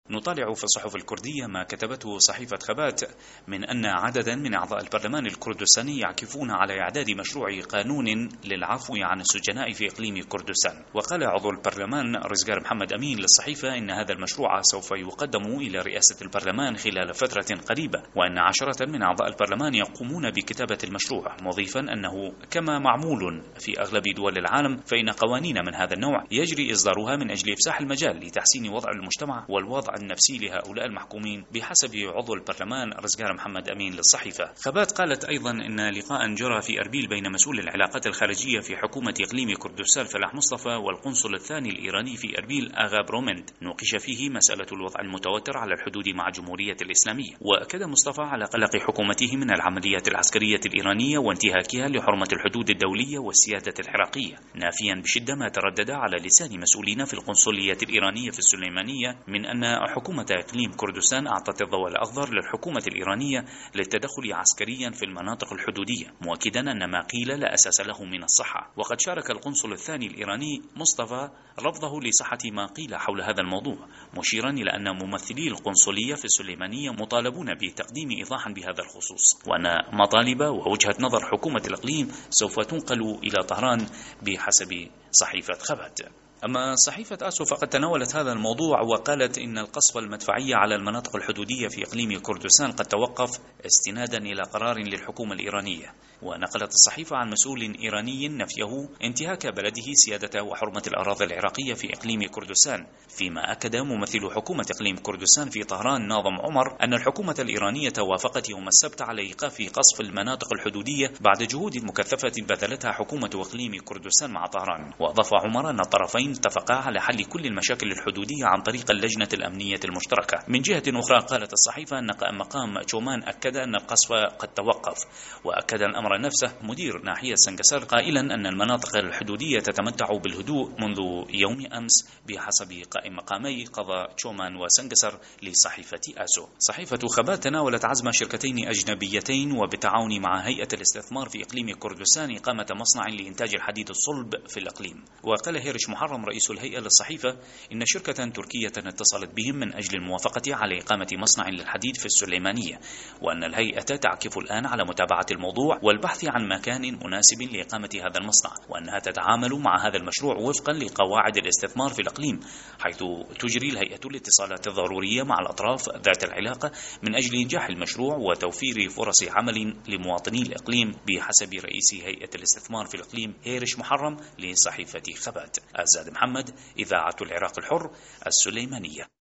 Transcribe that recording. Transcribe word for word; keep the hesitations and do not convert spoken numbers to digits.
نطالع في الصحف الكردية ما كتبته صحيفة خبات من أن عددا من أعضاء البرلمان الكردستاني يعكفون على إعداد مشروع قانون للعفو عن السجناء في إقليم كردستان. وقال عضو البرلمان رزقار محمد أمين للصحيفة إن هذا المشروع سوف يقدم إلى رئاسة البرلمان خلال فترة قريبة، وأن عشرة من أعضاء البرلمان يقومون بكتابة المشروع، مضيفا أنه كما معمول في أغلب دول العالم فإن قوانين من هذا النوع يجري إصدارها من أجل إفساح المجال لتحسين وضع المجتمع والوضع النفسي لهؤلاء المحكومين بحسب عضو البرلمان رزقار محمد أمين للصحيفة. خبات قالت أيضا إن لقاء جرى في أربيل بين مسؤول العلاقات الخارجية في حكومة إقليم كردستان فلاح مصطفى والقنصل الثاني الإيراني في أربيل آغا برومند نوقش فيه مسألة الوضع المتوتر على الحدود مع الجمهورية الإسلامية. وأكد مصطفى على قلق حكومته من العمليات العسكرية الإيرانية وانتهاكها لحرمة الحدود الدولية والسيادة العراقية، نافيا بشدة ما تردد على لسان مسؤولين في القنصلية الإيرانية في السليمانية من أن حكومة إقليم كردستان أعطت الضوء الأخضر للحكومة الإيرانية للتدخل عسكريا في المناطق الحدودية، مؤكدا أن ما قيل لا أساس له من الصحة. وقد شارك القنصل الثاني الإيراني مصطفى رفضه لصحة ما قيل حول هذا الموضوع، مشيرا إلى أن ممثلي القنصلية في السليمانية مطالبون بتقديم إيضاحا بهذا الخصوص، وأن مطالب ووجهة نظر حكومة الإقليم سوف تنقل إلى طهران بحسب صحيفة خبات. أما صحيفة آسو فقد تناولت هذا الموضوع وقالت إن القصف المدفعي على المناطق الحدودية في إقليم كردستان قد توقف استنادا إلى قرار للحكومة الإيرانية. ونقلت الصحيفة عن مسؤول إيراني نفيه انتهاك بلده سيادة وحرمة الأراضي العراقية في إقليم كردستان، فيما أكد ممثل حكومة إقليم كردستان في طهران ناظم عمر أن الحكومة الإيرانية وافقت يوم السبت على إيقاف قصف المناطق الحدودية بعد جهود مكثفة بذلتها حكومة إقليم كردستان مع طهران. وأضاف عمر أن الطرفين اتفقا على حل كل المشاكل الحدودية عن طريق اللجنة الأمنية المشتركة. من جهة أخرى قالت الصحيفة أن مقام تشومان أكد أن القصف قد توقف، وأكد الأمر نفسه مدير ناحية سنغسر قائلا أن المناطق الحدودية تتمتع بالهدوء منذ يوم أمس بحسب قائم مقامي قضاء تشومان وسنغسر لصحيفة آسو. صحيفة خبات تناولت عزم شركتين أجنبيتين وبالتعاون مع هيئة الاستثمار في إقليم كردستان إقامة مصنع لإنتاج الحديد الصلب في الإقليم. وقال هيرش محرم رئيس الهيئة للصحيفة إن شركة تركية اتصلت بهم من أجل الموافقة على إقامة مصنع للحديد في السليمانية، وأن الهيئة تعكف الآن على متابعة الموضوع والبحث عن مكان مناسب لإقامة هذا المصنع، وأنها تتعامل مع هذا المشروع وفقا لقواعد الاستثمار في الإقليم، حيث تجري الهيئة الاتصالات الضرورية مع الأطراف ذات العلاقة من أجل إنجاح المشروع وتوفير فرص عمل لمواطني الإقليم بحسب رئيس هيئة الاستثمار في الإقليم هيرش محرم لصحيفة خبات. الزاد محمد، إذاعة العراق الحر، السليمانية.